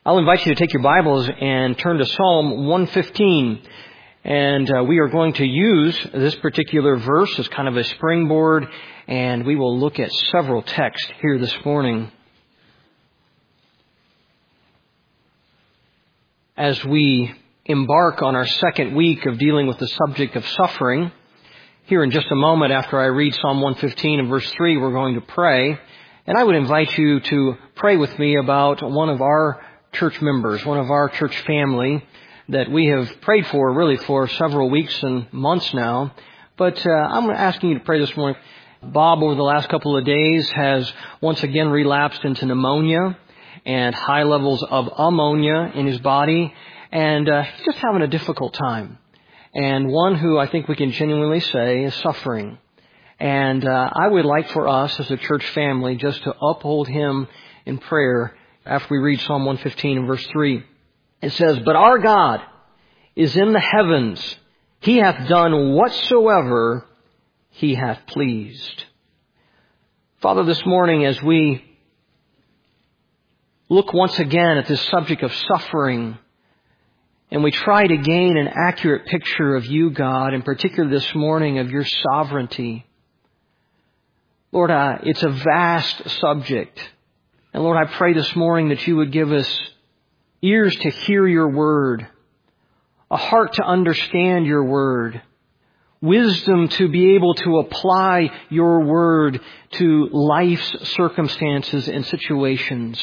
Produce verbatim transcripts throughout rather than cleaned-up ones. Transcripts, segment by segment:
I'll invite you to take your Bibles and turn to Psalm one fifteen. And uh, we are going to use this particular verse as kind of a springboard, and we will look at several texts here this morning. As we embark on our second week of dealing with the subject of suffering, here in just a moment after I read Psalm one fifteen and verse three, we're going to pray. And I would invite you to pray with me about one of our church members, one of our church family that we have prayed for really for several weeks and months now. But uh, I'm asking you to pray this morning. Bob, over the last couple of days, has once again relapsed into pneumonia and high levels of ammonia in his body. And uh, he's just having a difficult time. And one who I think we can genuinely say is suffering. And uh, I would like for us as a church family just to uphold him in prayer after we read Psalm one fifteen and verse three. It says, "But our God is in the heavens. He hath done whatsoever he hath pleased." Father, this morning as we look once again at this subject of suffering, and we try to gain an accurate picture of you, God, in particular this morning of your sovereignty. Lord, uh, it's a vast subject. And Lord, I pray this morning that you would give us ears to hear your word, a heart to understand your word, wisdom to be able to apply your word to life's circumstances and situations.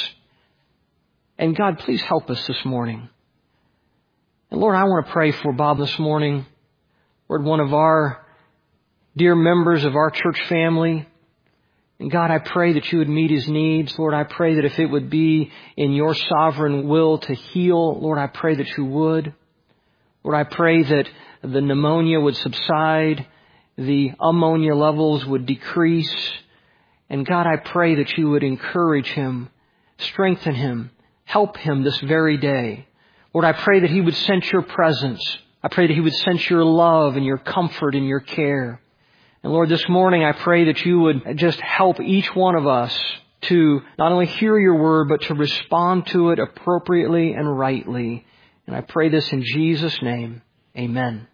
And God, please help us this morning. And Lord, I want to pray for Bob this morning. Lord, one of our dear members of our church family. And God, I pray that you would meet his needs. Lord, I pray that if it would be in your sovereign will to heal, Lord, I pray that you would. Lord, I pray that the pneumonia would subside, the ammonia levels would decrease. And God, I pray that you would encourage him, strengthen him, help him this very day. Lord, I pray that he would sense your presence. I pray that he would sense your love and your comfort and your care. And Lord, this morning I pray that you would just help each one of us to not only hear your word, but to respond to it appropriately and rightly. And I pray this in Jesus' name. Amen.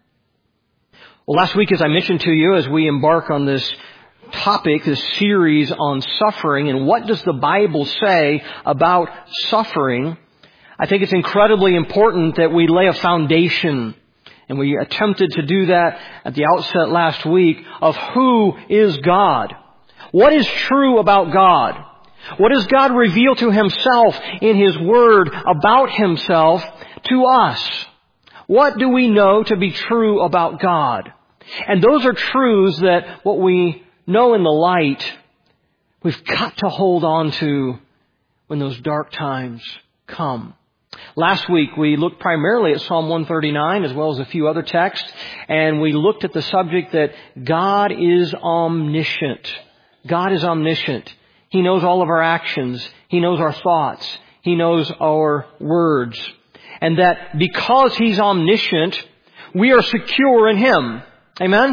Well, last week, as I mentioned to you, as we embark on this topic, this series on suffering, and what does the Bible say about suffering, I think it's incredibly important that we lay a foundation. And we attempted to do that at the outset last week of who is God? What is true about God? What does God reveal to himself in his word about himself to us? What do we know to be true about God? And those are truths that what we know in the light, we've got to hold on to when those dark times come. Last week, we looked primarily at Psalm one thirty-nine as well as a few other texts, and we looked at the subject that God is omniscient. God is omniscient. He knows all of our actions. He knows our thoughts. He knows our words. And that because He's omniscient, we are secure in Him. Amen?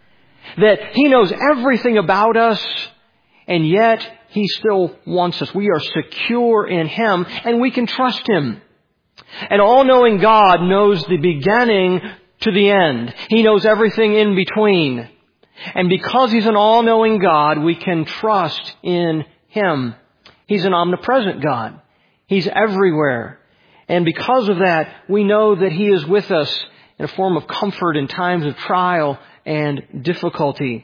That He knows everything about us, and yet He still wants us. We are secure in Him, and we can trust Him. And all-knowing God knows the beginning to the end. He knows everything in between. And because He's an all-knowing God, we can trust in Him. He's an omnipresent God. He's everywhere. And because of that, we know that He is with us in a form of comfort in times of trial and difficulty.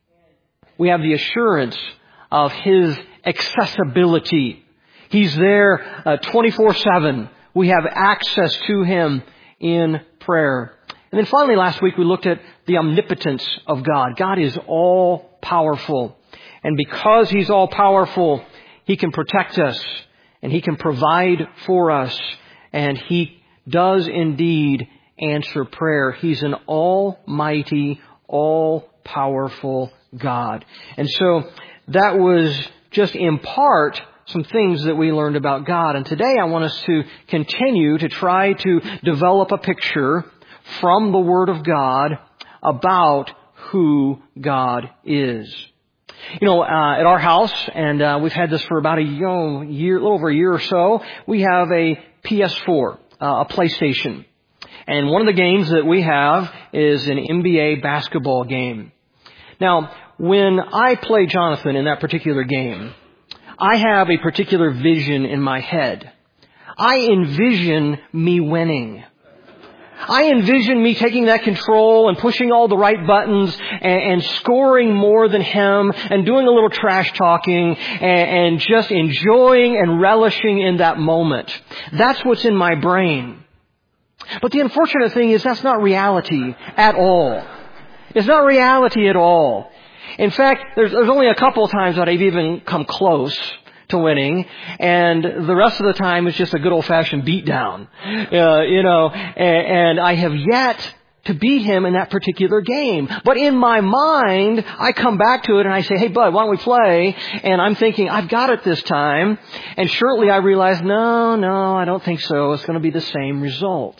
We have the assurance of His accessibility. He's there uh, twenty-four seven. We have access to Him in prayer. And then finally last week we looked at the omnipotence of God. God is all powerful. And because He's all powerful, He can protect us and He can provide for us. And He does indeed answer prayer. He's an almighty, all-powerful God. And so that was just in part some things that we learned about God. And today I want us to continue to try to develop a picture from the Word of God about who God is. You know, uh, at our house, and uh, we've had this for about a you know, year, a little over a year or so, we have a P S four, uh, a PlayStation. And one of the games that we have is an N B A basketball game. Now, when I play Jonathan in that particular game, I have a particular vision in my head. I envision me winning. I envision me taking that control and pushing all the right buttons and, and scoring more than him and doing a little trash talking and, and just enjoying and relishing in that moment. That's what's in my brain. But the unfortunate thing is that's not reality at all. It's not reality at all. In fact, there's, there's only a couple of times that I've even come close to winning, and the rest of the time it's just a good old-fashioned beatdown. Uh, you know, and, and I have yet to beat him in that particular game. But in my mind, I come back to it and I say, hey, bud, why don't we play? And I'm thinking, I've got it this time. And shortly I realize, no, no, I don't think so. It's going to be the same result.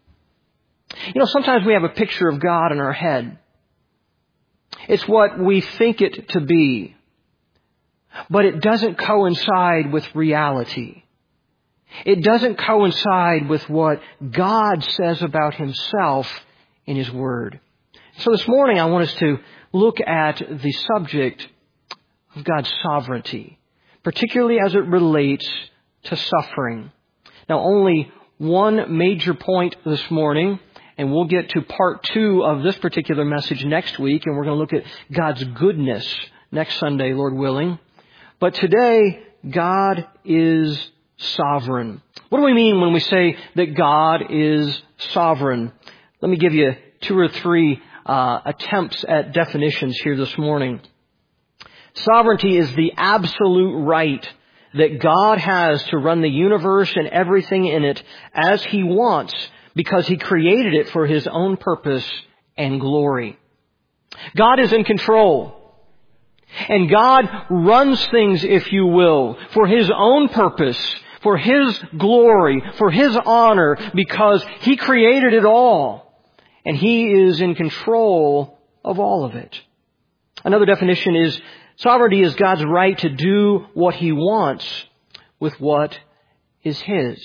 You know, sometimes we have a picture of God in our head. It's what we think it to be. But it doesn't coincide with reality. It doesn't coincide with what God says about Himself in His Word. So this morning I want us to look at the subject of God's sovereignty, particularly as it relates to suffering. Now, only one major point this morning, and we'll get to part two of this particular message next week, and we're going to look at God's goodness next Sunday, Lord willing. But today, God is sovereign. What do we mean when we say that God is sovereign? Let me give you two or three uh, attempts at definitions here this morning. Sovereignty is the absolute right that God has to run the universe and everything in it as He wants, because He created it for His own purpose and glory. God is in control. And God runs things, if you will, for His own purpose, for His glory, for His honor, because He created it all. And He is in control of all of it. Another definition is sovereignty is God's right to do what He wants with what is His.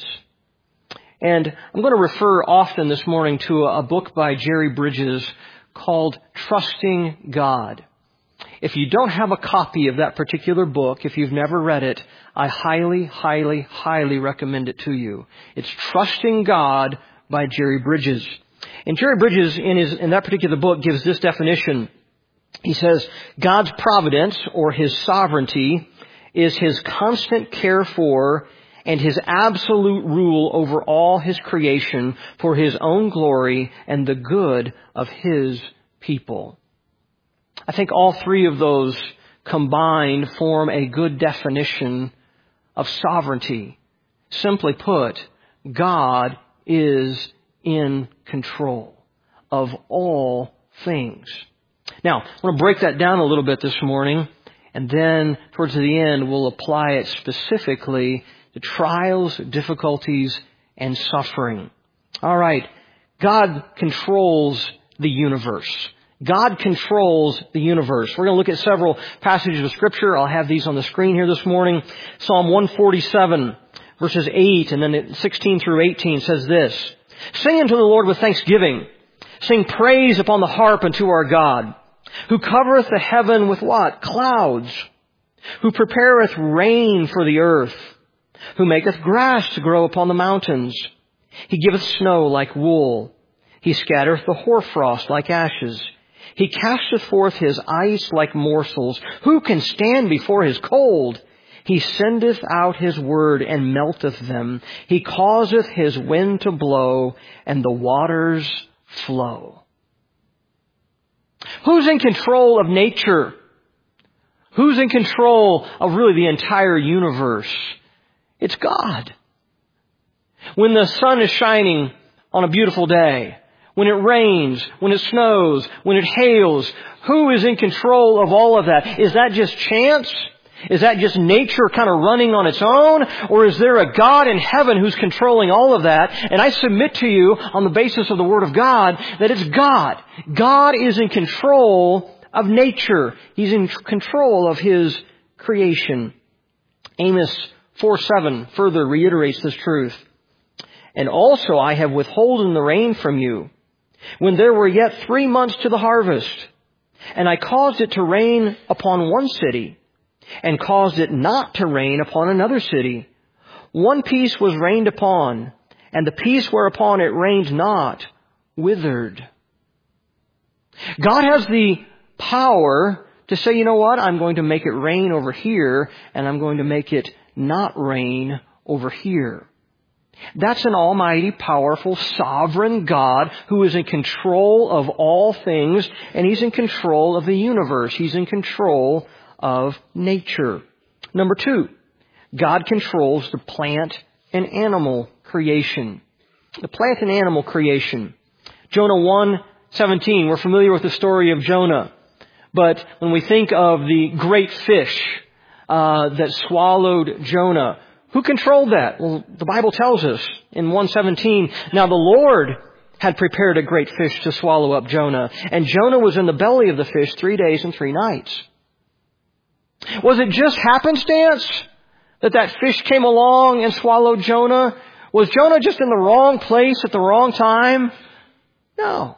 And I'm going to refer often this morning to a book by Jerry Bridges called Trusting God. If you don't have a copy of that particular book, if you've never read it, I highly, highly, highly recommend it to you. It's Trusting God by Jerry Bridges. And Jerry Bridges, in his in that particular book, gives this definition. He says, God's providence, or His sovereignty, is His constant care for and His absolute rule over all His creation for His own glory and the good of His people. I think all three of those combined form a good definition of sovereignty. Simply put, God is in control of all things. Now, I want to break that down a little bit this morning, and then towards the end we'll apply it specifically to trials, difficulties, and suffering. All right, God controls the universe. God controls the universe. We're going to look at several passages of Scripture. I'll have these on the screen here this morning. Psalm one forty-seven, verses eight, and then sixteen through eighteen says this. Sing unto the Lord with thanksgiving. Sing praise upon the harp unto our God, who covereth the heaven with what? Clouds. Who prepareth rain for the earth. Who maketh grass to grow upon the mountains. He giveth snow like wool. He scattereth the hoarfrost like ashes. He casteth forth His ice like morsels. Who can stand before His cold? He sendeth out His word and melteth them. He causeth His wind to blow, and the waters flow. Who's in control of nature? Who's in control of really the entire universe? It's God. When the sun is shining on a beautiful day, when it rains, when it snows, when it hails, who is in control of all of that? Is that just chance? Is that just nature kind of running on its own? Or is there a God in heaven who's controlling all of that? And I submit to you on the basis of the Word of God that it's God. God is in control of nature. He's in control of His creation. Amos four seven further reiterates this truth. And also I have withholden the rain from you, when there were yet three months to the harvest. And I caused it to rain upon one city, and caused it not to rain upon another city. One piece was rained upon, and the piece whereupon it rained not withered. God has the power to say, you know what, I'm going to make it rain over here, and I'm going to make it not rain over here. That's an almighty, powerful, sovereign God who is in control of all things, and He's in control of the universe. He's in control of nature. Number two, God controls the plant and animal creation. The plant and animal creation. Jonah one seventeen, we're familiar with the story of Jonah. But when we think of the great fish uh, that swallowed Jonah, who controlled that? Well, the Bible tells us in one seventeen, now the Lord had prepared a great fish to swallow up Jonah, and Jonah was in the belly of the fish three days and three nights. Was it just happenstance that that fish came along and swallowed Jonah? Was Jonah just in the wrong place at the wrong time? No.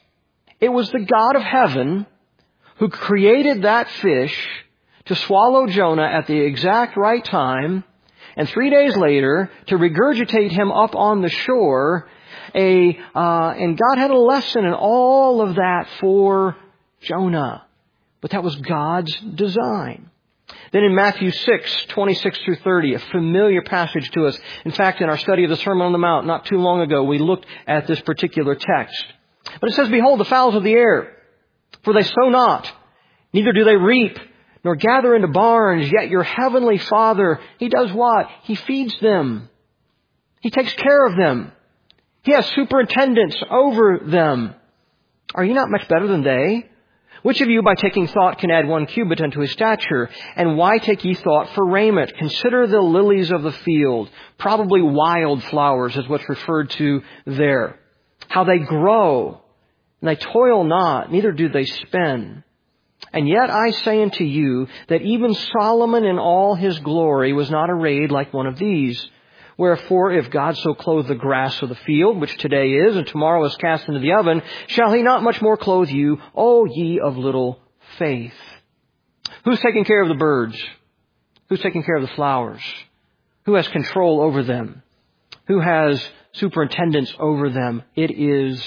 It was the God of heaven who created that fish to swallow Jonah at the exact right time, and three days later, to regurgitate him up on the shore, a uh, and God had a lesson in all of that for Jonah. But that was God's design. Then in Matthew six, twenty-six through thirty, a familiar passage to us. In fact, in our study of the Sermon on the Mount not too long ago, we looked at this particular text. But it says, behold, the fowls of the air, for they sow not, neither do they reap, nor gather into barns, yet your heavenly Father, He does what? He feeds them. He takes care of them. He has superintendence over them. Are you not much better than they? Which of you by taking thought can add one cubit unto his stature? And why take ye thought for raiment? Consider the lilies of the field. Probably wild flowers is what's referred to there. How they grow, and they toil not, neither do they spin. And yet I say unto you that even Solomon in all his glory was not arrayed like one of these. Wherefore, if God so clothe the grass of the field, which today is, and tomorrow is cast into the oven, shall He not much more clothe you, O ye of little faith? Who's taking care of the birds? Who's taking care of the flowers? Who has control over them? Who has superintendence over them? It is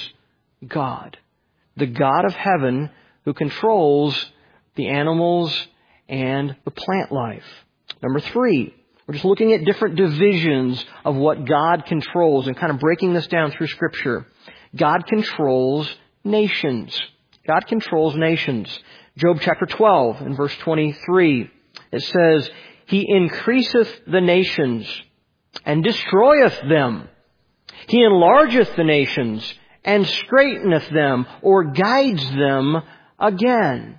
God. The God of heaven who controls the animals and the plant life. Number three, we're just looking at different divisions of what God controls and kind of breaking this down through Scripture. God controls nations. God controls nations. Job chapter twelve and verse twenty-three, it says, He increaseth the nations and destroyeth them. He enlargeth the nations and straighteneth them, or guides them again.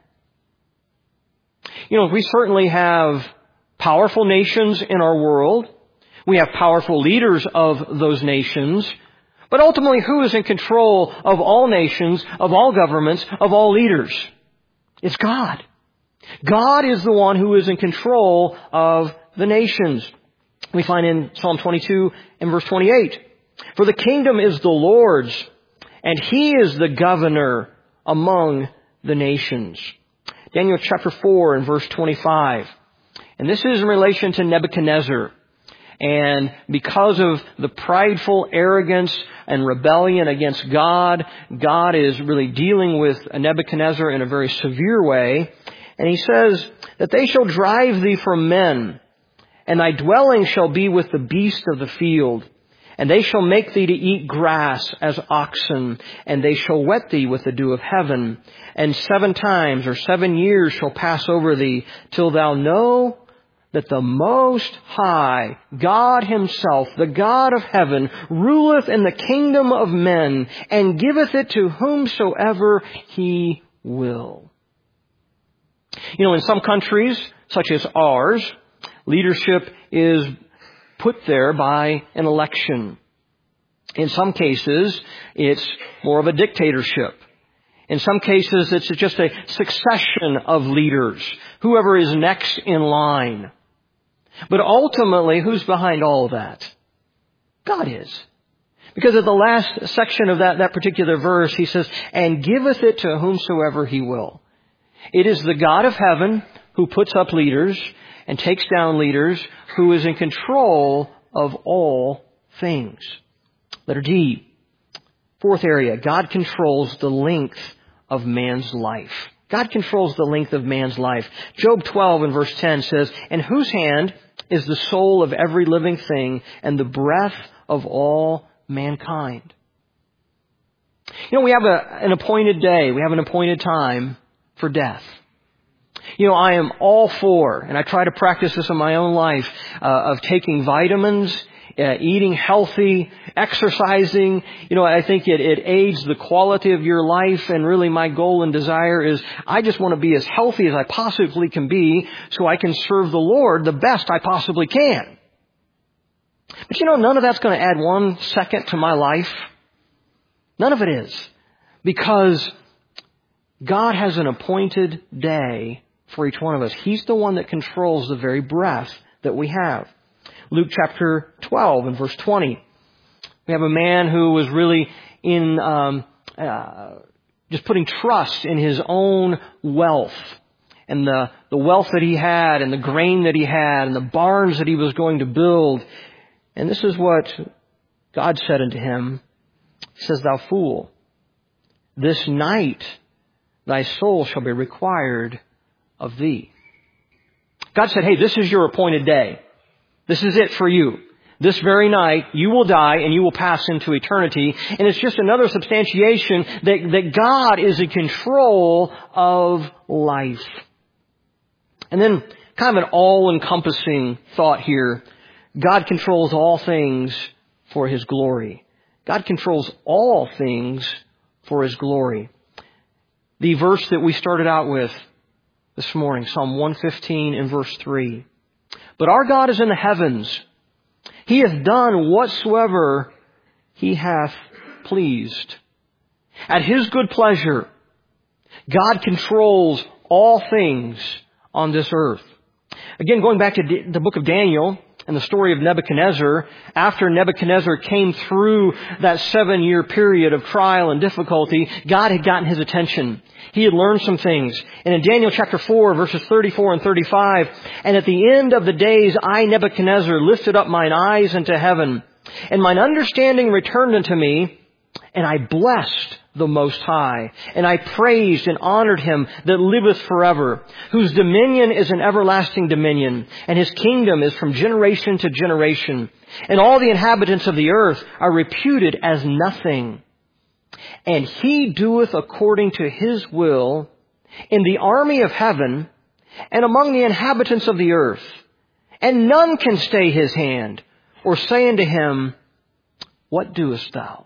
You know, we certainly have powerful nations in our world. We have powerful leaders of those nations. But ultimately, who is in control of all nations, of all governments, of all leaders? It's God. God is the one who is in control of the nations. We find in Psalm twenty-two and verse twenty-eight, For the kingdom is the Lord's, and He is the governor among the nations. Daniel chapter four and verse twenty-five. And this is in relation to Nebuchadnezzar. And because of the prideful arrogance and rebellion against God, God is really dealing with Nebuchadnezzar in a very severe way. And He says that they shall drive thee from men, and thy dwelling shall be with the beasts of the field. And they shall make thee to eat grass as oxen, and they shall wet thee with the dew of heaven. And seven times or seven years shall pass over thee, till thou know that the Most High, God Himself, the God of heaven, ruleth in the kingdom of men, and giveth it to whomsoever He will. You know, in some countries, such as ours, leadership is put there by an election. In some cases, it's more of a dictatorship. In some cases, it's just a succession of leaders, whoever is next in line. But ultimately, who's behind all of that? God is. Because at the last section of that, that particular verse, he says, and giveth it to whomsoever he will. It is the God of heaven who puts up leaders and takes down leaders, who is in control of all things. Letter D. Fourth area, God controls the length of man's life. God controls the length of man's life. Job twelve and verse ten says, in whose hand is the soul of every living thing and the breath of all mankind. You know, we have a, an appointed day. We have an appointed time for death. You know, I am all for, and I try to practice this in my own life, uh, of taking vitamins, uh, eating healthy, exercising. You know, I think it, it aids the quality of your life, and really my goal and desire is I just want to be as healthy as I possibly can be so I can serve the Lord the best I possibly can. But you know, none of that's going to add one second to my life. None of it is. Because God has an appointed day for each one of us. He's the one that controls the very breath that we have. Luke chapter twelve and verse twenty. We have a man who was really in um, uh, just putting trust in his own wealth. And the, the wealth that he had, and the grain that he had, and the barns that he was going to build. And this is what God said unto him. He says, thou fool, this night thy soul shall be required of thee. God said, hey, this is your appointed day. This is it for you. This very night, you will die and you will pass into eternity. And it's just another substantiation that, that God is in control of life. And then kind of an all-encompassing thought here. God controls all things for His glory. God controls all things for His glory. The verse that we started out with this morning, Psalm one fifteen and verse three. But our God is in the heavens. He hath done whatsoever He hath pleased. At His good pleasure, God controls all things on this earth. Again, going back to the book of Daniel and the story of Nebuchadnezzar, after Nebuchadnezzar came through that seven-year period of trial and difficulty, God had gotten his attention. He had learned some things. And in Daniel chapter four, verses thirty-four and thirty-five, and at the end of the days, I, Nebuchadnezzar, lifted up mine eyes unto heaven, and mine understanding returned unto me, and I blessed the Most High, and I praised and honored Him that liveth forever, whose dominion is an everlasting dominion, and His kingdom is from generation to generation. And all the inhabitants of the earth are reputed as nothing. And He doeth according to His will in the army of heaven and among the inhabitants of the earth. And none can stay His hand, or say unto Him, what doest thou?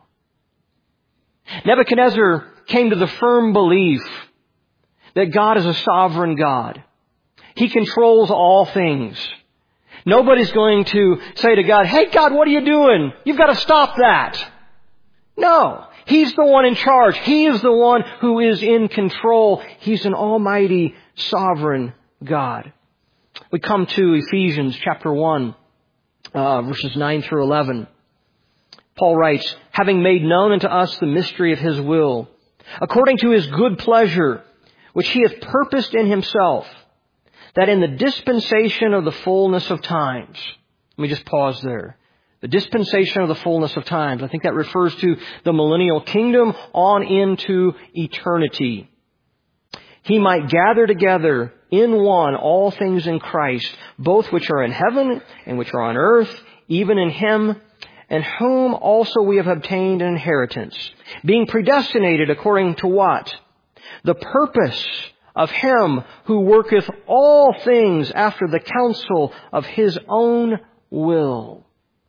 Nebuchadnezzar came to the firm belief that God is a sovereign God. He controls all things. Nobody's going to say to God, hey God, what are you doing? You've got to stop that. No, He's the one in charge. He is the one who is in control. He's an almighty, sovereign God. We come to Ephesians chapter one, uh, verses nine through eleven. Paul writes, having made known unto us the mystery of His will, according to His good pleasure, which He hath purposed in Himself, that in the dispensation of the fullness of times. Let me just pause there. The dispensation of the fullness of times. I think that refers to the millennial kingdom on into eternity. He might gather together in one all things in Christ, both which are in heaven and which are on earth, even in Him, and whom also we have obtained an inheritance, being predestinated according to what? The purpose of Him who worketh all things after the counsel of His own will.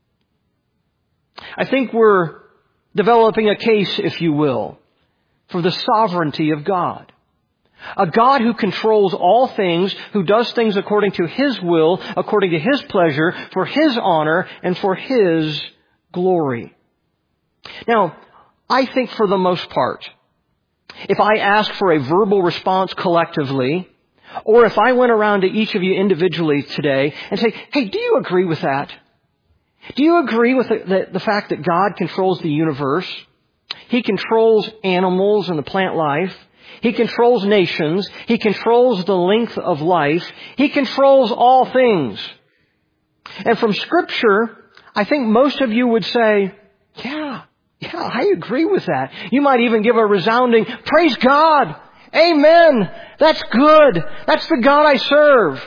I think we're developing a case, if you will, for the sovereignty of God. A God who controls all things, who does things according to His will, according to His pleasure, for His honor, and for His glory. Now, I think for the most part, if I ask for a verbal response collectively, or if I went around to each of you individually today and say, hey, do you agree with that? Do you agree with the, the, the fact that God controls the universe? He controls animals and the plant life. He controls nations. He controls the length of life. He controls all things. And from Scripture, I think most of you would say, yeah, yeah, I agree with that. You might even give a resounding, praise God, amen, that's good, that's the God I serve.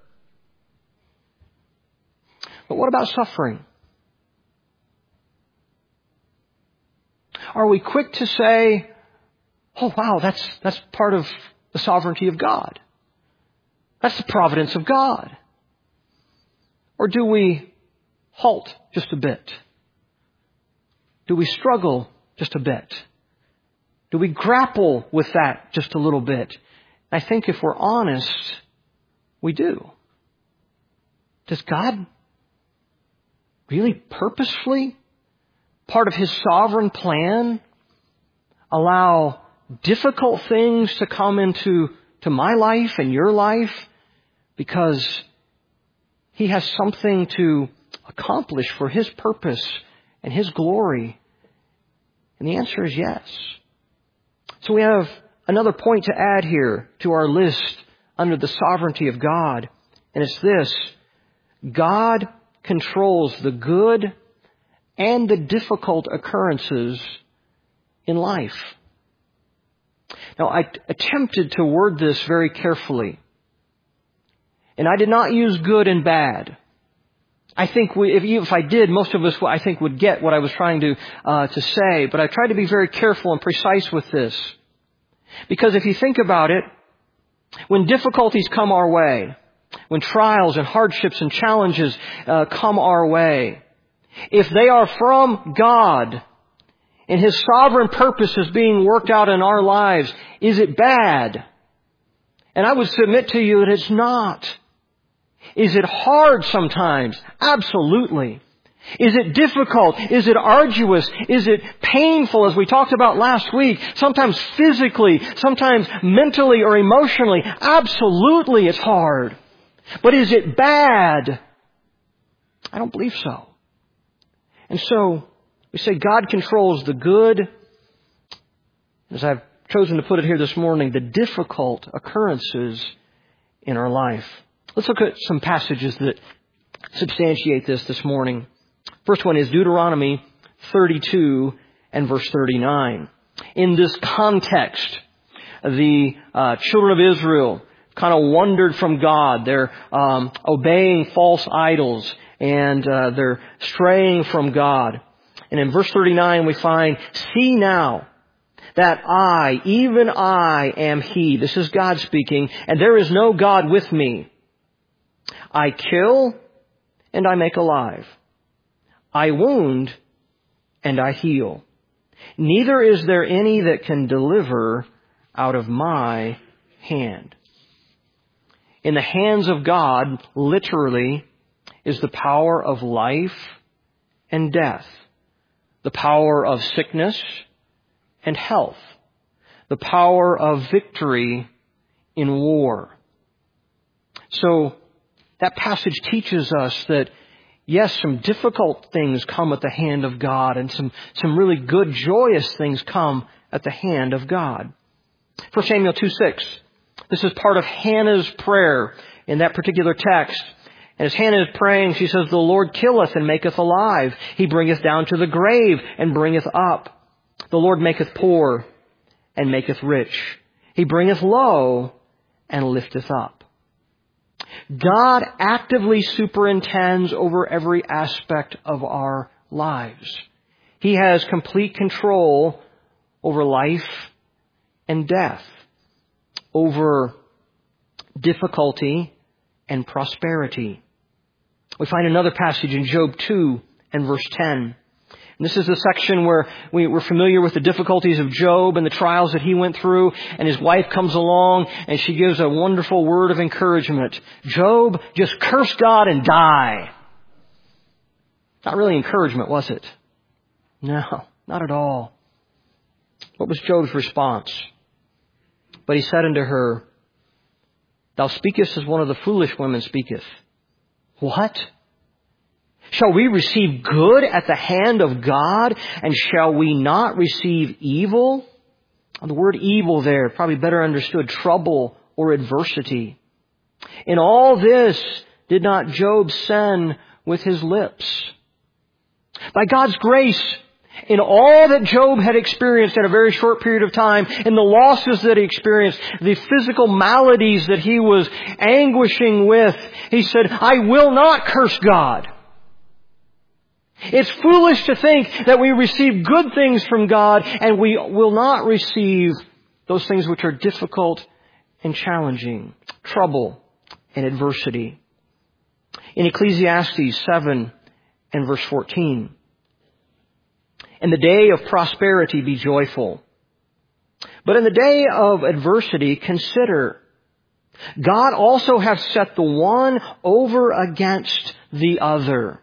But what about suffering? Are we quick to say, oh wow, that's, that's part of the sovereignty of God. That's the providence of God. Or do we halt just a bit? Do we struggle just a bit? Do we grapple with that just a little bit? I think if we're honest, we do. Does God really purposefully, part of His sovereign plan, allow difficult things to come into to my life and your life because He has something to accomplish for His purpose and His glory? And the answer is yes. So we have another point to add here to our list under the sovereignty of God, and it's this: God controls the good and the difficult occurrences in life. Now, I attempted to word this very carefully, and I did not use good and bad. I think we, if, if I did, most of us, I think, would get what I was trying to uh, to say. But I tried to be very careful and precise with this, because if you think about it, when difficulties come our way, when trials and hardships and challenges uh, come our way, if they are from God and His sovereign purpose is being worked out in our lives, is it bad? And I would submit to you that it's not. Is it hard sometimes? Absolutely. Is it difficult? Is it arduous? Is it painful, as we talked about last week? Sometimes physically, sometimes mentally or emotionally. Absolutely, it's hard. But is it bad? I don't believe so. And so, we say God controls the good, as I've chosen to put it here this morning, the difficult occurrences in our life. Let's look at some passages that substantiate this this morning. First one is Deuteronomy thirty-two and verse thirty-nine. In this context, the uh, children of Israel kind of wandered from God. They're um, obeying false idols, and uh, they're straying from God. And in verse thirty-nine we find, see now that I, even I, am He. This is God speaking. And there is no God with me. I kill and I make alive. I wound and I heal. Neither is there any that can deliver out of my hand. In the hands of God, literally, is the power of life and death, the power of sickness and health, the power of victory in war. So that passage teaches us that, yes, some difficult things come at the hand of God, and some, some really good, joyous things come at the hand of God. First Samuel two six. This is part of Hannah's prayer in that particular text. And as Hannah is praying, she says, the Lord killeth and maketh alive. He bringeth down to the grave and bringeth up. The Lord maketh poor and maketh rich. He bringeth low and lifteth up. God actively superintends over every aspect of our lives. He has complete control over life and death, over difficulty and prosperity. We find another passage in Job two and verse ten. And this is the section where we, we're familiar with the difficulties of Job and the trials that he went through. And his wife comes along and she gives a wonderful word of encouragement. Job, just curse God and die. Not really encouragement, was it? No, not at all. What was Job's response? But he said unto her, Thou speakest as one of the foolish women speaketh. What? Shall we receive good at the hand of God, and shall we not receive evil? The word evil there, probably better understood, trouble or adversity. In all this did not Job sin with his lips. By God's grace, in all that Job had experienced in a very short period of time, in the losses that he experienced, the physical maladies that he was anguishing with, he said, I will not curse God. It's foolish to think that we receive good things from God and we will not receive those things which are difficult and challenging, trouble and adversity. In Ecclesiastes seven and verse fourteen, in the day of prosperity be joyful, but in the day of adversity consider, God also hath set the one over against the other.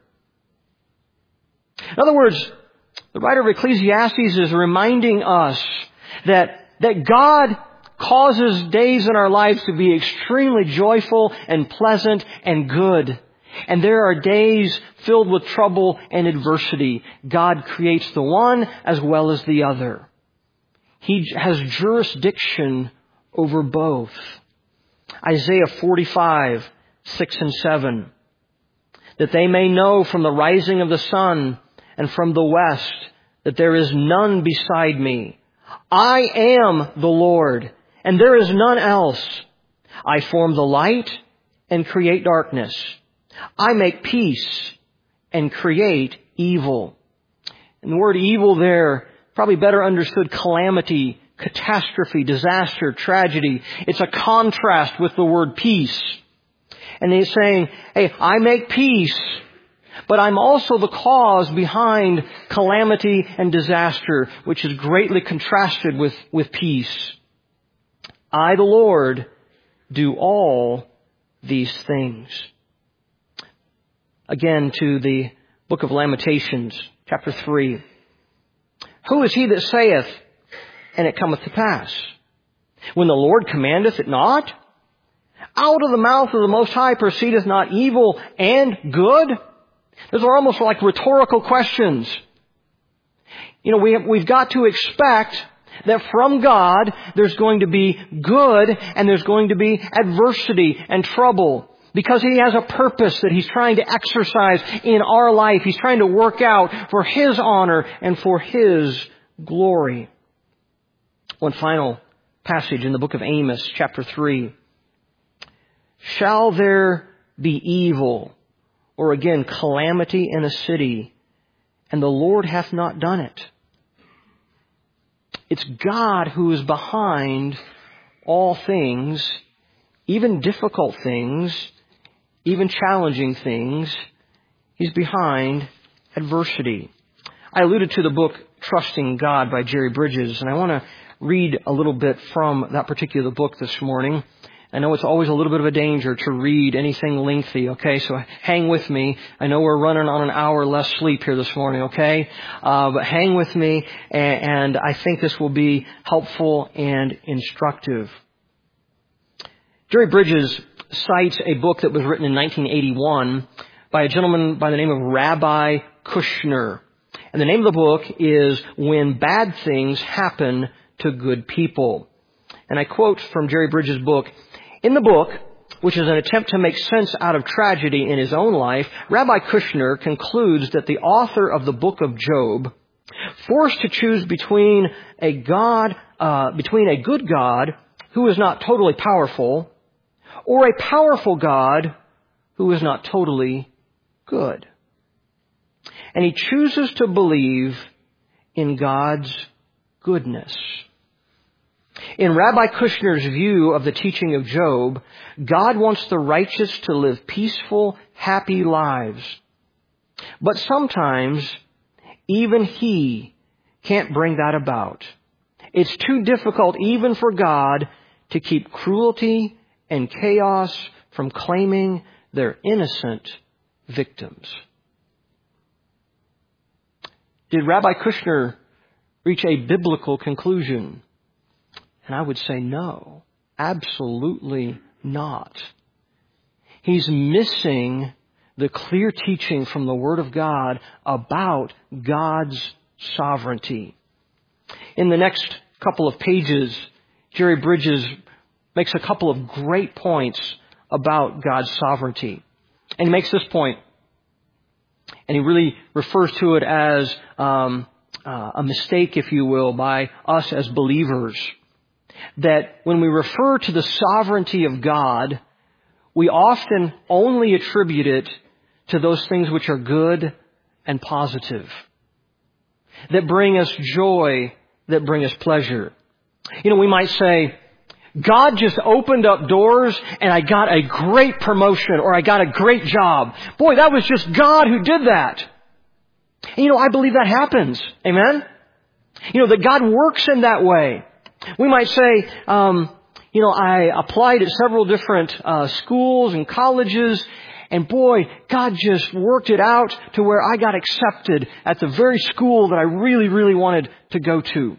In other words, the writer of Ecclesiastes is reminding us that, that God causes days in our lives to be extremely joyful and pleasant and good. And there are days filled with trouble and adversity. God creates the one as well as the other. He has jurisdiction over both. Isaiah forty-five, six and seven. That they may know from the rising of the sun and from the west that there is none beside me. I am the Lord, and there is none else. I form the light and create darkness. I make peace and create evil. And the word evil there, probably better understood calamity, catastrophe, disaster, tragedy. It's a contrast with the word peace. And he's saying, hey, I make peace, but I'm also the cause behind calamity and disaster, which is greatly contrasted with, with peace. I, the Lord, do all these things. Again, to the book of Lamentations, chapter three. Who is he that saith, and it cometh to pass? When the Lord commandeth it not? Out of the mouth of the Most High proceedeth not evil and good? Those are almost like rhetorical questions. You know, we have, we've got to expect that from God there's going to be good and there's going to be adversity and trouble. Because He has a purpose that He's trying to exercise in our life. He's trying to work out for His honor and for His glory. One final passage in the book of Amos, chapter three. Shall there be evil, or again, calamity in a city, and the Lord hath not done it? It's God who is behind all things, even difficult things, even challenging things. He's behind adversity. I alluded to the book Trusting God by Jerry Bridges, and I want to read a little bit from that particular book this morning. I know it's always a little bit of a danger to read anything lengthy, okay? So hang with me. I know we're running on an hour less sleep here this morning, okay? Uh, but hang with me, and, and I think this will be helpful and instructive. Jerry Bridges cites a book that was written in nineteen eighty-one by a gentleman by the name of Rabbi Kushner. And the name of the book is When Bad Things Happen to Good People. And I quote from Jerry Bridges' book, in the book, which is an attempt to make sense out of tragedy in his own life, Rabbi Kushner concludes that the author of the book of Job, forced to choose between a God, uh, between a good God who is not totally powerful, or a powerful God who is not totally good. And he chooses to believe in God's goodness. In Rabbi Kushner's view of the teaching of Job, God wants the righteous to live peaceful, happy lives. But sometimes, even He can't bring that about. It's too difficult even for God to keep cruelty and chaos from claiming their innocent victims. Did Rabbi Kushner reach a biblical conclusion? And I would say no, absolutely not. He's missing the clear teaching from the Word of God about God's sovereignty. In the next couple of pages, Jerry Bridges makes a couple of great points about God's sovereignty. And he makes this point, and he really refers to it as um, uh, a mistake, if you will, by us as believers, that when we refer to the sovereignty of God, we often only attribute it to those things which are good and positive, that bring us joy, that bring us pleasure. You know, we might say, God just opened up doors and I got a great promotion or I got a great job. Boy, that was just God who did that. And you know, I believe that happens. Amen? You know, that God works in that way. We might say, um, you know, I applied at several different uh, schools and colleges, and boy, God just worked it out to where I got accepted at the very school that I really, really wanted to go to.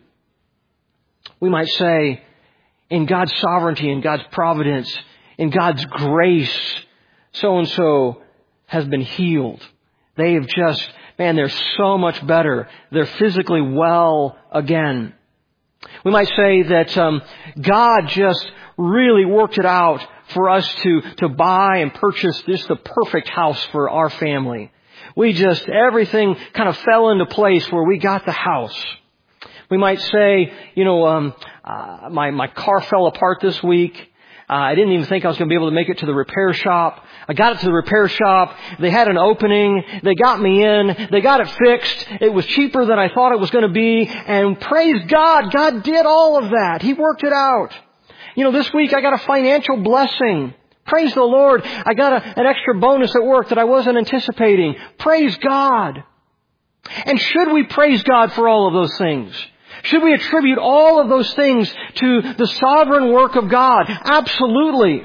We might say, in God's sovereignty, in God's providence, in God's grace, so-and-so has been healed. They have just, man, they're so much better. They're physically well again. We might say that um, God just really worked it out for us to, to buy and purchase just the perfect house for our family. We just, everything kind of fell into place where we got the house. We might say, you know, um, uh, my, my car fell apart this week. Uh, I didn't even think I was going to be able to make it to the repair shop. I got it to the repair shop. They had an opening. They got me in. They got it fixed. It was cheaper than I thought it was going to be. And praise God, God did all of that. He worked it out. You know, this week I got a financial blessing. Praise the Lord. I got a, an extra bonus at work that I wasn't anticipating. Praise God. And should we praise God for all of those things? Should we attribute all of those things to the sovereign work of God? Absolutely.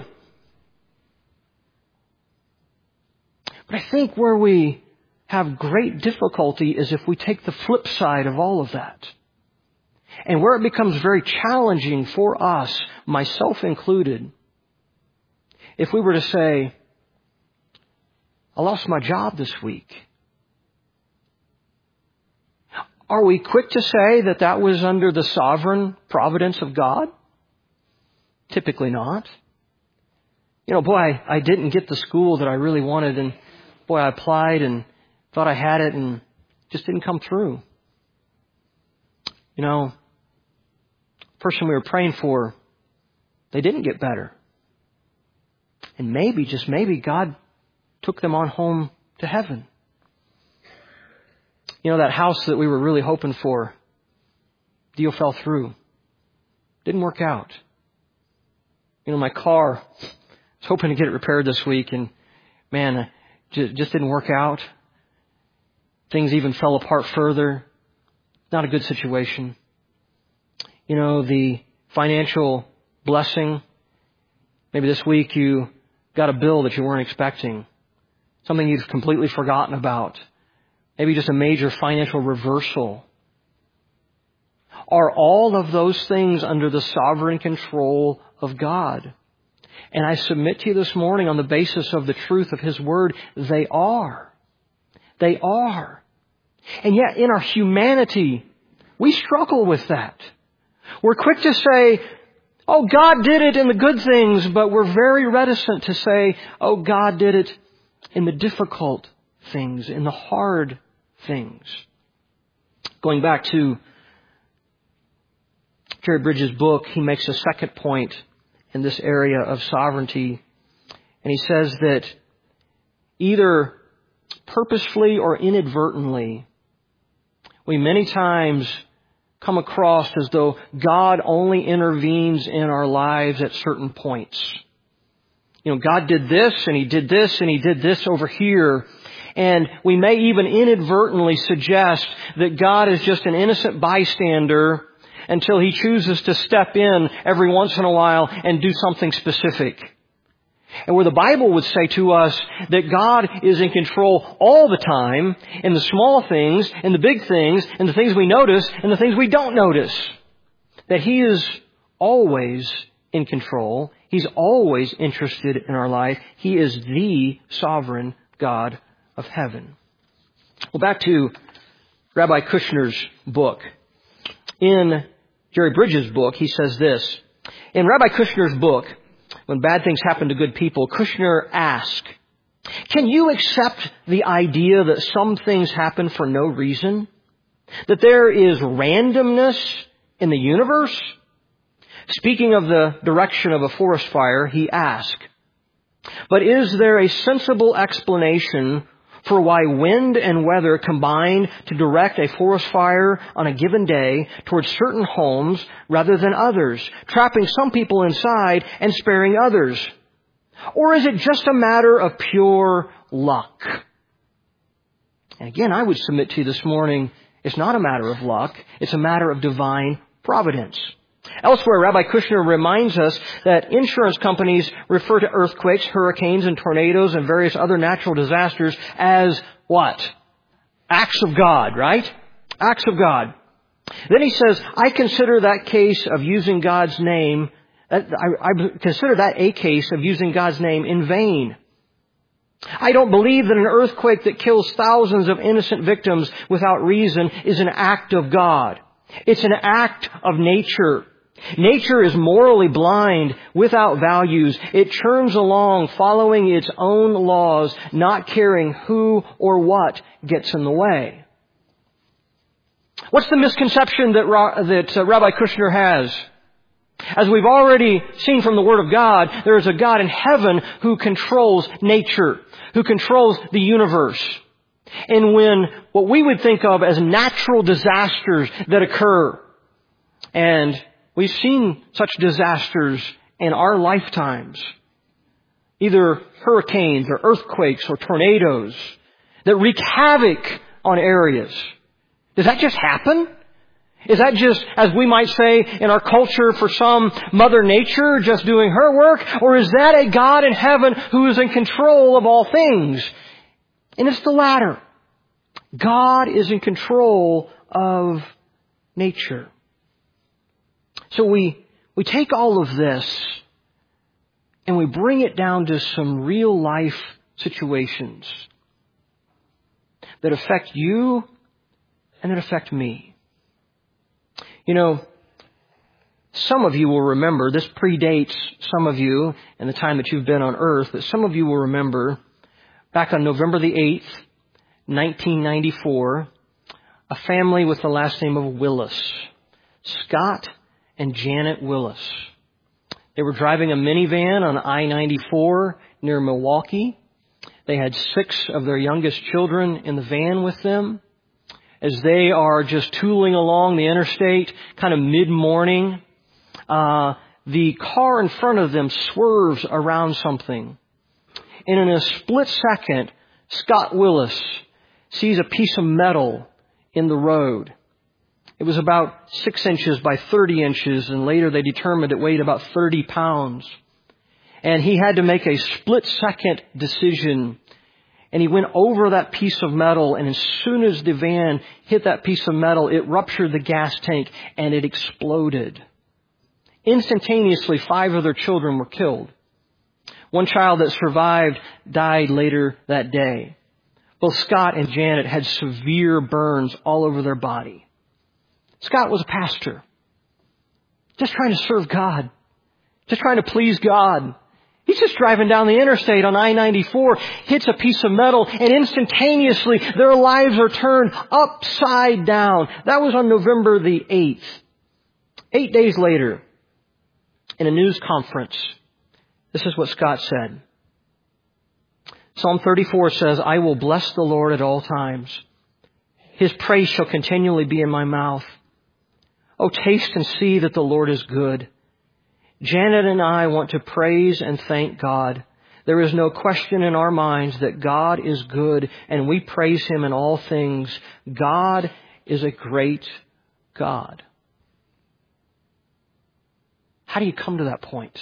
But I think where we have great difficulty is if we take the flip side of all of that. And where it becomes very challenging for us, myself included, if we were to say, I lost my job this week. Are we quick to say that that was under the sovereign providence of God? Typically not. You know, boy, I, I didn't get the school that I really wanted, and boy, I applied and thought I had it and just didn't come through. You know, the person we were praying for, they didn't get better. And maybe, just maybe, God took them on home to heaven. You know, that house that we were really hoping for, deal fell through. Didn't work out. You know, my car, I was hoping to get it repaired this week, and man, it just didn't work out. Things even fell apart further. Not a good situation. You know, the financial blessing, maybe this week you got a bill that you weren't expecting. Something you've completely forgotten about. Maybe just a major financial reversal. Are all of those things under the sovereign control of God? And I submit to you this morning on the basis of the truth of His Word, they are. They are. And yet in our humanity, we struggle with that. We're quick to say, oh, God did it in the good things, but we're very reticent to say, oh, God did it in the difficult things, in the hard things. Going back to Jerry Bridges' book, he makes a second point in this area of sovereignty. And he says that either purposefully or inadvertently, we many times come across as though God only intervenes in our lives at certain points. You know, God did this and He did this and He did this over here. And we may even inadvertently suggest that God is just an innocent bystander until He chooses to step in every once in a while and do something specific. And where the Bible would say to us that God is in control all the time, in the small things, in the big things, in the things we notice, and the things we don't notice. That He is always in control. He's always interested in our life. He is the sovereign God of heaven. Well, back to Rabbi Kushner's book. In Jerry Bridges' book, he says this. In Rabbi Kushner's book, When Bad Things Happen to Good People, Kushner asks, can you accept the idea that some things happen for no reason? That there is randomness in the universe? Speaking of the direction of a forest fire, he asked, but is there a sensible explanation for why wind and weather combine to direct a forest fire on a given day towards certain homes rather than others, trapping some people inside and sparing others? Or is it just a matter of pure luck? And again, I would submit to you this morning, it's not a matter of luck. It's a matter of divine providence. Elsewhere, Rabbi Kushner reminds us that insurance companies refer to earthquakes, hurricanes, and tornadoes and various other natural disasters as what? Acts of God, right? Acts of God. Then he says, I consider that case of using God's name, I, I consider that a case of using God's name in vain. I don't believe that an earthquake that kills thousands of innocent victims without reason is an act of God. It's an act of nature. Nature is morally blind, without values. It churns along, following its own laws, not caring who or what gets in the way. What's the misconception that, that uh, Rabbi Kushner has? As we've already seen from the Word of God, there is a God in heaven who controls nature, who controls the universe. And when what we would think of as natural disasters that occur, and we've seen such disasters in our lifetimes, either hurricanes or earthquakes or tornadoes that wreak havoc on areas. Does that just happen? Is that just, as we might say in our culture, for some Mother Nature just doing her work? Or is that a God in heaven who is in control of all things? And it's the latter. God is in control of nature. So we, we take all of this and we bring it down to some real life situations that affect you and that affect me. You know, some of you will remember, this predates some of you in the time that you've been on earth, but some of you will remember back on November the eighth, nineteen ninety-four, a family with the last name of Willis, Scott and Janet Willis. They were driving a minivan on I ninety-four near Milwaukee. They had six of their youngest children in the van with them. As they are just tooling along the interstate, kind of mid-morning, uh, the car in front of them swerves around something. And in a split second, Scott Willis sees a piece of metal in the road. It was about six inches by thirty inches, and later they determined it weighed about thirty pounds. And he had to make a split-second decision. And he went over that piece of metal, and as soon as the van hit that piece of metal, it ruptured the gas tank, and it exploded. Instantaneously, five of their children were killed. One child that survived died later that day. Both Scott and Janet had severe burns all over their body. Scott was a pastor, just trying to serve God, just trying to please God. He's just driving down the interstate on I ninety-four, hits a piece of metal, and instantaneously their lives are turned upside down. That was on November the eighth. Eight days later, in a news conference, this is what Scott said. Psalm thirty-four says, I will bless the Lord at all times. His praise shall continually be in my mouth. Oh, taste and see that the Lord is good. Janet and I want to praise and thank God. There is no question in our minds that God is good, and we praise Him in all things. God is a great God. How do you come to that point?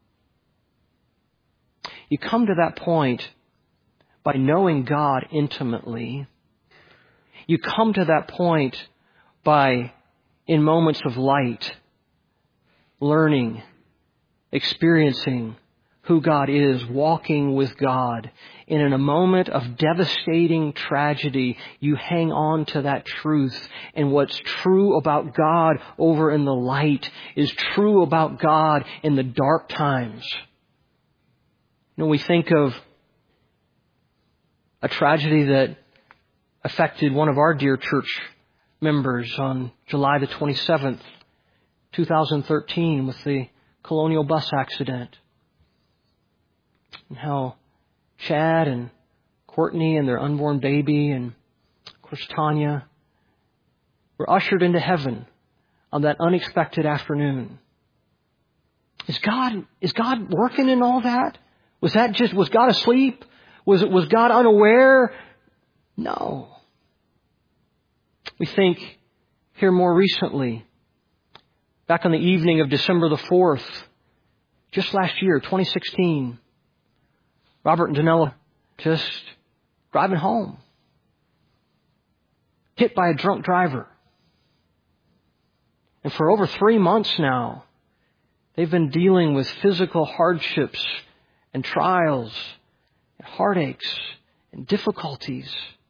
You come to that point by knowing God intimately. You come to that point by, in moments of light, learning, experiencing who God is, walking with God. And in a moment of devastating tragedy, you hang on to that truth. And what's true about God over in the light is true about God in the dark times. You know, we think of a tragedy that affected one of our dear church members on July the twenty-seventh, two thousand thirteen, with the Colonial bus accident. And how Chad and Courtney and their unborn baby and, of course, Tanya were ushered into heaven on that unexpected afternoon. Is God, is God working in all that? Was that just, was God asleep? Was it, was God unaware? No. We think here more recently, back on the evening of December the fourth, just last year, twenty sixteen, Robert and Danella just driving home, hit by a drunk driver. And for over three months now, they've been dealing with physical hardships and trials and heartaches and difficulties.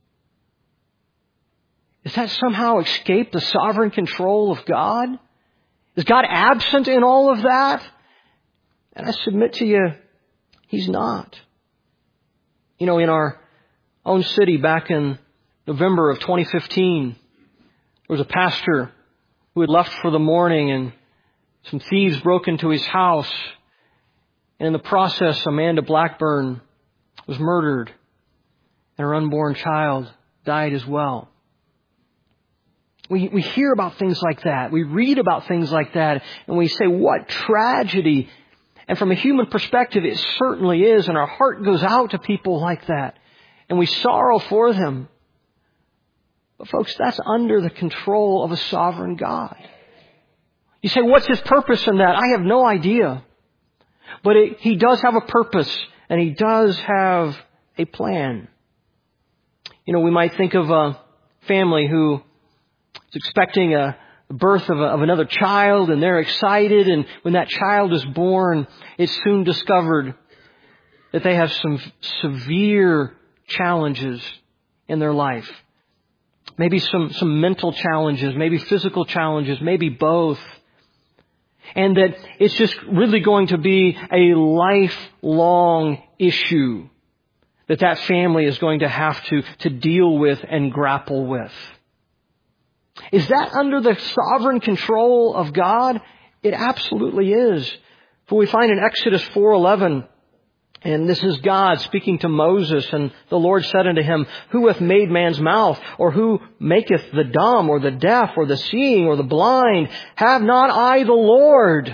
Does that somehow escape the sovereign control of God? Is God absent in all of that? And I submit to you, He's not. You know, in our own city back in November of twenty fifteen, there was a pastor who had left for the morning and some thieves broke into his house. And in the process, Amanda Blackburn was murdered and her unborn child died as well. We, we hear about things like that. We read about things like that and we say, what tragedy. And from a human perspective, it certainly is. And our heart goes out to people like that. And we sorrow for them. But folks, that's under the control of a sovereign God. You say, what's His purpose in that? I have no idea. But it, He does have a purpose. And He does have a plan. You know, we might think of a family who is expecting a birth of, a, of another child, and they're excited, and when that child is born, it's soon discovered that they have some severe challenges in their life. Maybe some, some mental challenges, maybe physical challenges, maybe both. And that it's just really going to be a lifelong issue that that family is going to have to, to deal with and grapple with. Is that under the sovereign control of God? It absolutely is. For we find in Exodus four eleven, and this is God speaking to Moses, and the Lord said unto him, who hath made man's mouth, or who maketh the dumb, or the deaf, or the seeing, or the blind? Have not I the Lord?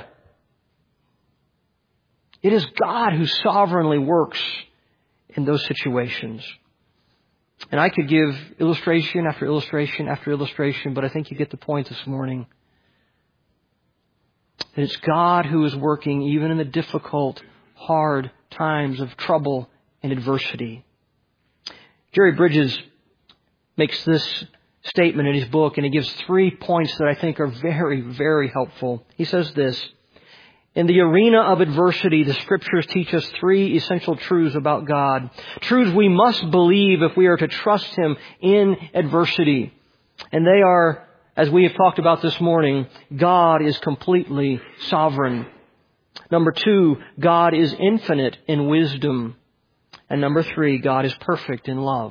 It is God who sovereignly works in those situations. And I could give illustration after illustration after illustration, but I think you get the point this morning. That it's God who is working even in the difficult, hard times of trouble and adversity. Jerry Bridges makes this statement in his book, and he gives three points that I think are very, very helpful. He says this: in the arena of adversity, the Scriptures teach us three essential truths about God. Truths we must believe if we are to trust Him in adversity. And they are, as we have talked about this morning, God is completely sovereign. Number two, God is infinite in wisdom. And number three, God is perfect in love.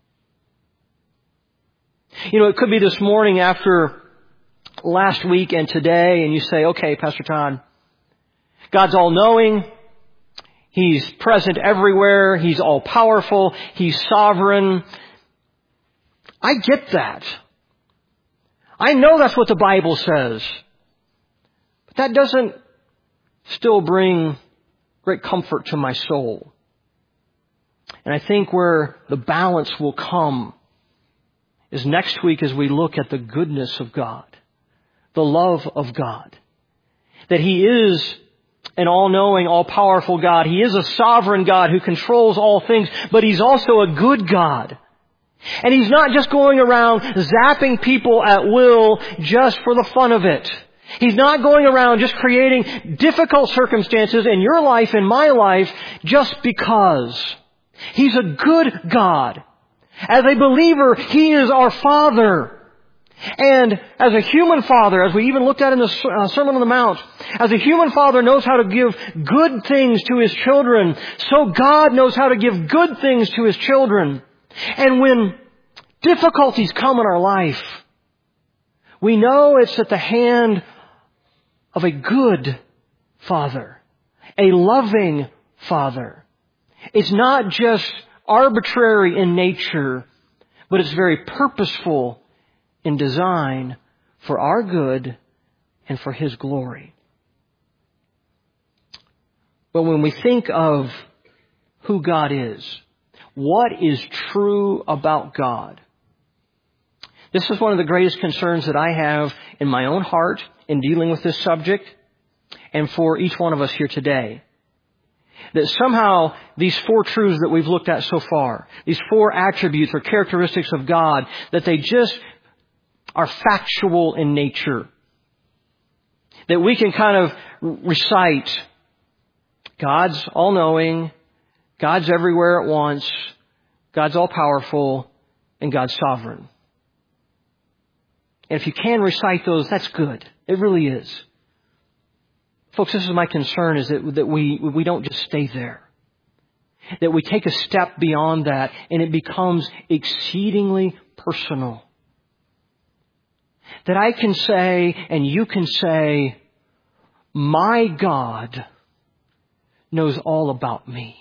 You know, it could be this morning after last week and today, and you say, okay, Pastor Todd, God's all-knowing. He's present everywhere. He's all-powerful. He's sovereign. I get that. I know that's what the Bible says. But that doesn't still bring great comfort to my soul. And I think where the balance will come is next week as we look at the goodness of God, the love of God, that He is an all-knowing, all-powerful God. He is a sovereign God who controls all things, but He's also a good God. And He's not just going around zapping people at will just for the fun of it. He's not going around just creating difficult circumstances in your life and my life just because. He's a good God. As a believer, He is our Father. And as a human father, as we even looked at in the Sermon on the Mount, as a human father knows how to give good things to his children, so God knows how to give good things to His children. And when difficulties come in our life, we know it's at the hand of a good Father, a loving Father. It's not just arbitrary in nature, but it's very purposeful in design for our good and for His glory. But when we think of who God is, what is true about God? This is one of the greatest concerns that I have in my own heart in dealing with this subject, and for each one of us here today. That somehow these four truths that we've looked at so far, these four attributes or characteristics of God, that they just are factual in nature. That we can kind of recite, God's all-knowing, God's everywhere at once, God's all-powerful, and God's sovereign. And if you can recite those, that's good. It really is. Folks, this is my concern, is that, that we, we don't just stay there. That we take a step beyond that and it becomes exceedingly personal. That I can say and you can say, my God knows all about me.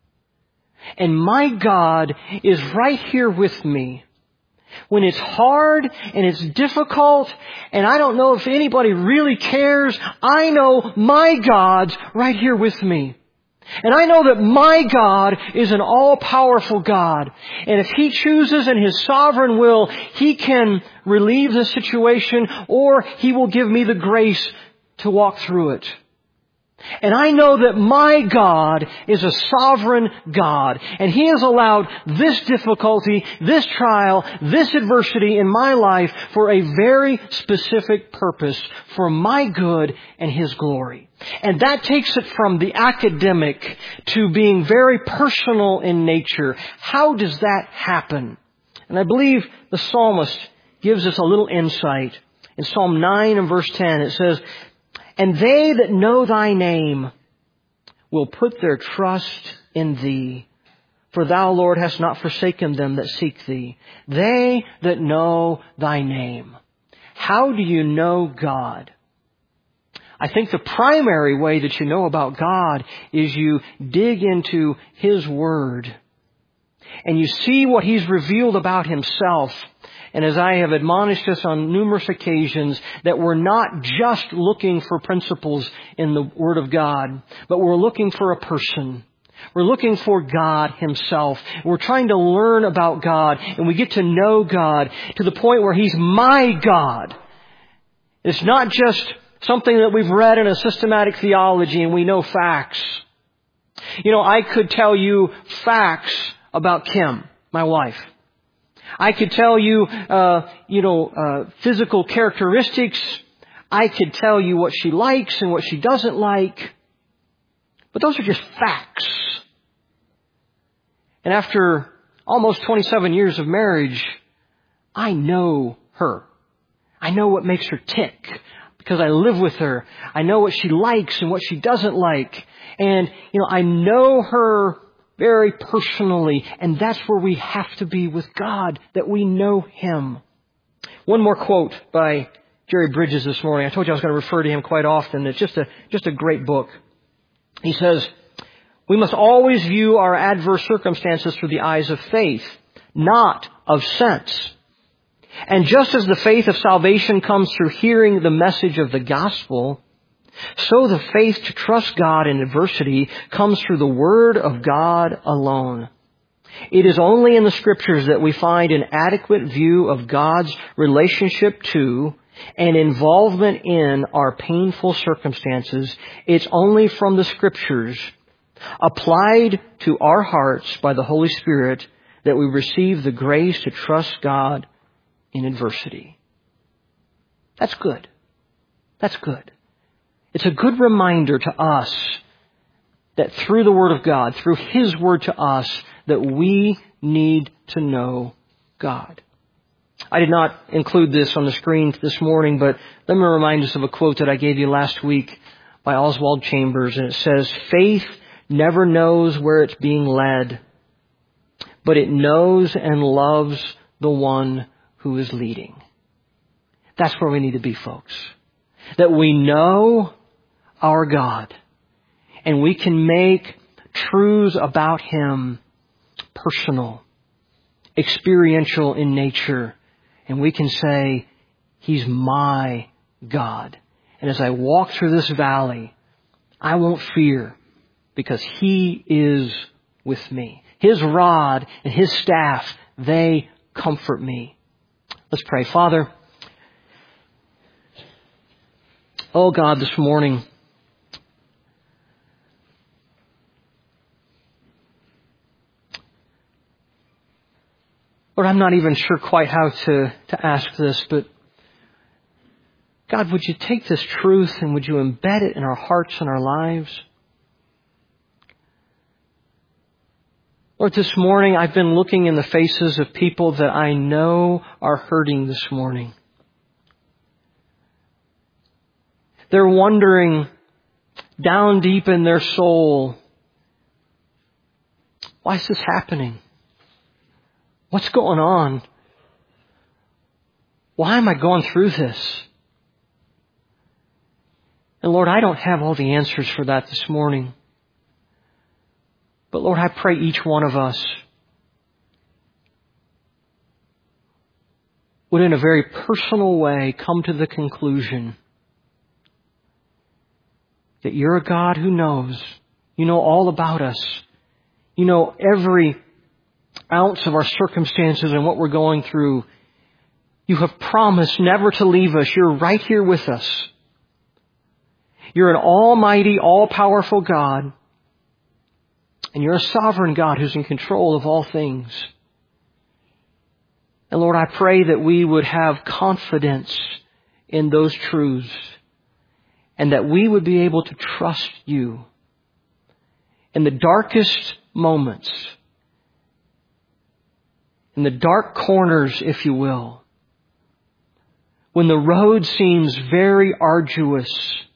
And my God is right here with me. When it's hard and it's difficult and I don't know if anybody really cares, I know my God's right here with me. And I know that my God is an all-powerful God. And if He chooses in His sovereign will, He can relieve the situation or He will give me the grace to walk through it. And I know that my God is a sovereign God. And He has allowed this difficulty, this trial, this adversity in my life for a very specific purpose, for my good and His glory. And that takes it from the academic to being very personal in nature. How does that happen? And I believe the psalmist gives us a little insight. In Psalm nine and verse ten, it says, and they that know Thy name will put their trust in Thee. For Thou, Lord, hast not forsaken them that seek Thee. They that know Thy name. How do you know God? I think the primary way that you know about God is you dig into His Word. And you see what He's revealed about Himself. And as I have admonished us on numerous occasions, that we're not just looking for principles in the Word of God, but we're looking for a person. We're looking for God Himself. We're trying to learn about God, and we get to know God to the point where He's my God. It's not just something that we've read in a systematic theology and we know facts. You know, I could tell you facts about Kim, my wife. I could tell you, uh, you know, uh, physical characteristics. I could tell you what she likes and what she doesn't like. But those are just facts. And after almost twenty-seven years of marriage, I know her. I know what makes her tick because I live with her. I know what she likes and what she doesn't like. And, you know, I know her very personally, and that's where we have to be with God, that we know Him. One more quote by Jerry Bridges this morning. I told you I was going to refer to him quite often. It's just a, just a great book. He says, we must always view our adverse circumstances through the eyes of faith, not of sense. And just as the faith of salvation comes through hearing the message of the gospel, so the faith to trust God in adversity comes through the Word of God alone. It is only in the Scriptures that we find an adequate view of God's relationship to and involvement in our painful circumstances. It's only from the Scriptures, applied to our hearts by the Holy Spirit, that we receive the grace to trust God in adversity. That's good. That's good. It's a good reminder to us that through the Word of God, through His Word to us, that we need to know God. I did not include this on the screen this morning, but let me remind us of a quote that I gave you last week by Oswald Chambers, and it says, "Faith never knows where it's being led, but it knows and loves the one who is leading." That's where we need to be, folks. That we know our God, and we can make truths about Him personal, experiential in nature, and we can say, He's my God. And as I walk through this valley, I won't fear because He is with me. His rod and His staff, they comfort me. Let's pray. Father, oh God, this morning, Lord, I'm not even sure quite how to, to ask this, but God, would you take this truth and would you embed it in our hearts and our lives? Lord, this morning I've been looking in the faces of people that I know are hurting this morning. They're wondering down deep in their soul, why is this happening? What's going on? Why am I going through this? And Lord, I don't have all the answers for that this morning. But Lord, I pray each one of us would in a very personal way come to the conclusion that You're a God who knows. You know all about us. You know every ounce of our circumstances and what we're going through. You have promised never to leave us. You're right here with us. You're an almighty, all-powerful God. And You're a sovereign God who's in control of all things. And Lord, I pray that we would have confidence in those truths and that we would be able to trust You in the darkest moments, in the dark corners, if you will, when the road seems very arduous.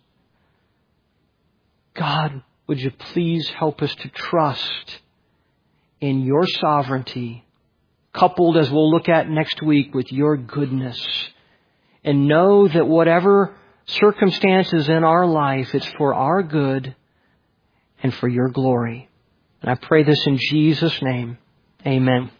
God, would You please help us to trust in Your sovereignty, coupled, as we'll look at next week, with Your goodness, and know that whatever circumstances in our life, it's for our good and for Your glory. And I pray this in Jesus' name. Amen.